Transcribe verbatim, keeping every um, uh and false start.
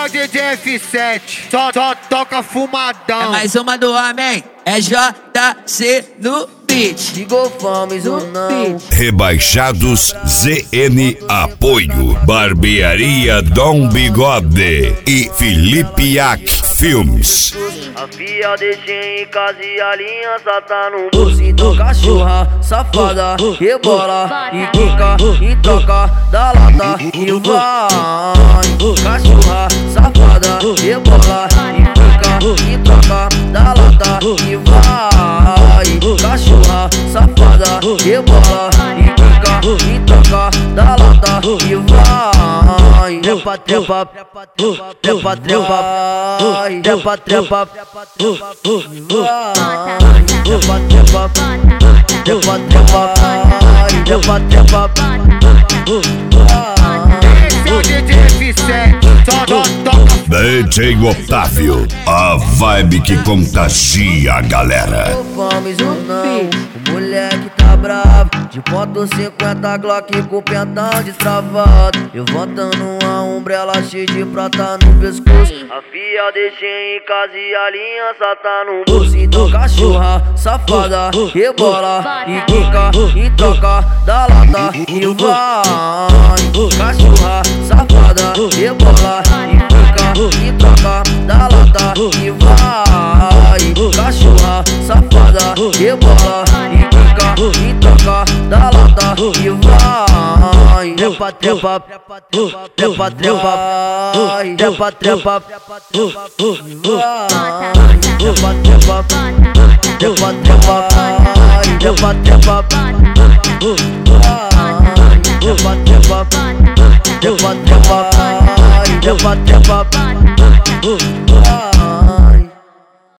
é o D J F sete, só, só toca fumadão. É mais uma do homem, é J C no beat. Ligou Fames ou não? Rebaixados Z N Apoio, Barbearia Dom Bigode e Felipe Yack Filmes. A fia deixei em casa e a aliança tá no bolso. Então cachorra, safada, rebola e quica e toca da lata e vai. Cachorra, safada, rebola e quica e toca da lata e vai. Cachorra, safada, rebola e quica e toca da lata e vai. Trepa, trepa, trepa, trepa, trepa, trepa, trepa, trepa, trepa, trepa, Esse é o D J F sete, só, só toca. D J Otávio, a vibe que contagia a galera. Fames ou não, o moleque tá bravo. De ponto cinquenta Glock com o pentão destravado. Levantando uma umbrella cheia de prata no pescoço. A fia deixei em casa e a aliança tá no bolso. Então cachorra, safada, rebola e quica e toca da lata e vai. Cachorra, safada, rebola e quica e toca da lata e vai. Cachorra, safada, rebola e quica e toca da lata e vai. Trepa, trepa, trepa, trepa, trepa, trepa, trepa, trepa, trepa, trepa, trepa, trepa, trepa, trepa, trepa, trepa, trepa, trepa.